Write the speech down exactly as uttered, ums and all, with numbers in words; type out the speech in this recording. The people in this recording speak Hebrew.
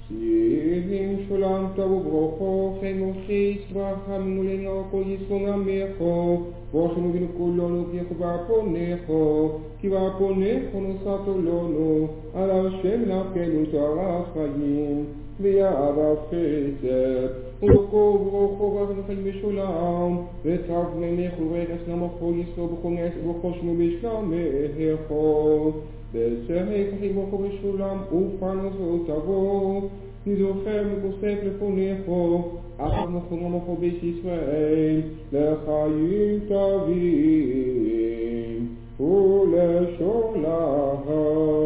שירים שולם טוב וברוכו, חן ורחיס ברכה ממולנו כל יסרון עמךו, בושנו בינו כולנו כי יחובה פונךו, כי בפונךו נוסעתו לנו, על השם נפקנו תואר החיים, ויערב חסד, ולוקו וברוכו ברכה חיים משולם, וצרף מנך ורגס נמכו יסרו בכל נס ובכל שמו בשלמךו, ושהי כחי ברוכו בשולם ופרנס ואותבו, נזוכר וכוסף לפונךו, אחר נכון נמכו בית ישראל, לחיים טובים ולשולם.